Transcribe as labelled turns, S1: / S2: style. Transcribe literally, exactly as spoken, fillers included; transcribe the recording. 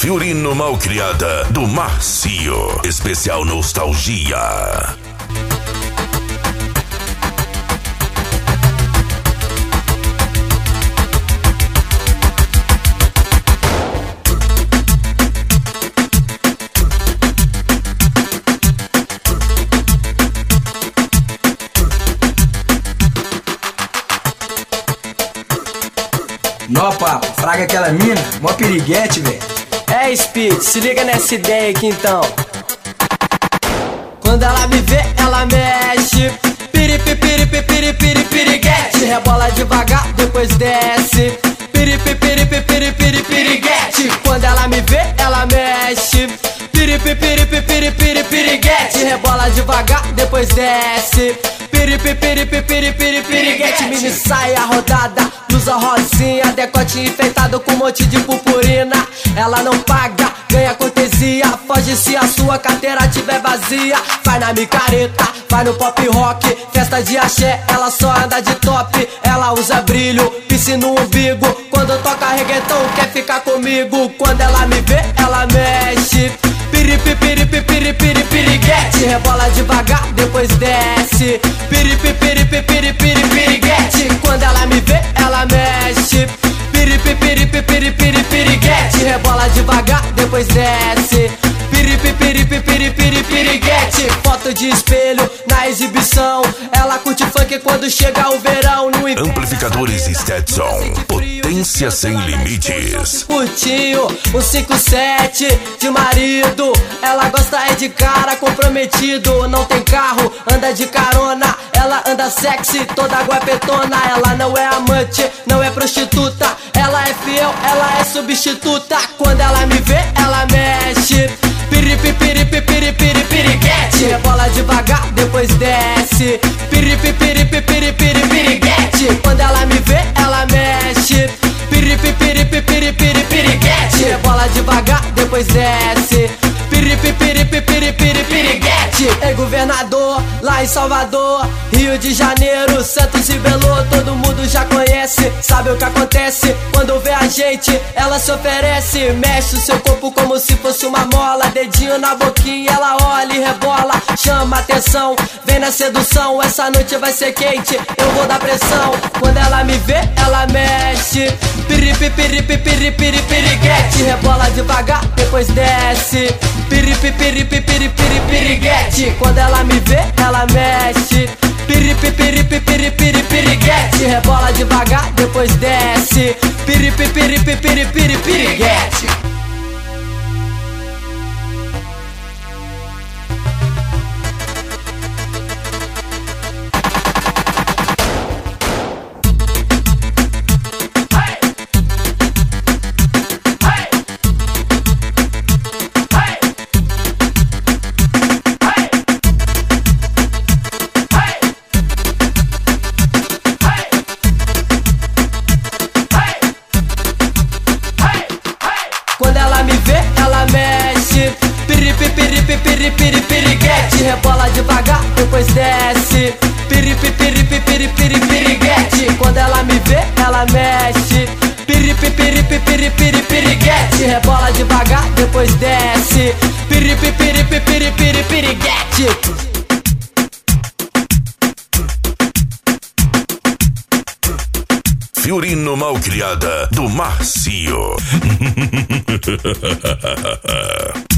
S1: Fiorino Malcriada do Marcio. Especial Nostalgia.
S2: Nó, papo, fraga aquela mina, mó piriguete, velho.
S3: É, Speed, se liga nessa ideia aqui então. Quando ela me vê, ela mexe. Piripi, piripi, piripi, piriguete. Rebola devagar, depois desce. Piripi, piripi, piripi, piriguete. Quando ela me vê, ela mexe. Piripi, piripi, piripi, piriguete. Rebola devagar, depois desce. Piripi, piripi, piripi, piriguete. Mini saia rodada, blusa rosinha, decote enfeitado com um monte de purpurina. Ela não paga, ganha cortesia. Foge se a sua carteira tiver vazia. Vai na micareta, vai no pop rock, festa de axé, ela só anda de top. Ela usa brilho, piercing no umbigo. Quando toca reggaeton quer ficar comigo. Quando ela me vê, ela mexe. Piripi, piripi, piripi, piriguete. Rebola devagar, depois desce. Piripi, piripi, piripi, piriguete. Quando ela me vê, ela mexe. Piripi, piripi, piripi, piriguete. Rebola devagar, depois desce. Piripi, piripi, piripi, piriguete. Foto de espelho na exibição. Ela curte funk quando chega o verão. No
S1: Amplificadores Stetson, potência sem limites.
S3: Curtinho, um cinco sete de marido. Ela gosta é de cara comprometido. Não tem carro, anda de carona. Ela anda sexy, toda guapetona. Ela não é amante, não é prostituta. Ela é fiel, ela é substituta. Quando ela me vê, ela mexe. Piripi, piripi, piripi, piriguete. Rebola devagar, depois desce. Piripi, piripi, piripi, piriguete. Quando ela me vê, ela mexe. Piripi, piripi, piripi, piriguete. Rebola devagar, depois desce. Piripi, piripi, piripi, piriguete. É governador, lá em Salvador, Rio de Janeiro, Santos e Belo. Todo mundo já conhece, sabe o que acontece. Quando vê a gente, ela se oferece. Mexe o seu corpo como se fosse uma mola. Dedinho na boquinha, ela olha e rebola. Chama atenção, vem na sedução. Essa noite vai ser quente, eu vou dar pressão. Quando ela me vê, ela mexe. Piripi, piripi, piripi, piriguete. Rebola devagar, depois desce. Piripi, piripi, piripi, piriguete. Quando ela me vê, ela mexe. Piripi, piripi, piripi, piriguete. Rebola devagar, depois desce. Piripi, piripi, piripi, piriguete. Quando ela me vê, ela mexe. Piripi, piripi, piripi, piriguete. Rebola devagar, depois desce. Piripi, piripi, piripi, piriguete. Quando ela me vê, ela mexe. Piripi, piripi, piripi, piriguete. Rebola devagar, depois desce. Piripi, piripi, piripi, piriguete.
S1: Fiorino Malcriada do Marcio.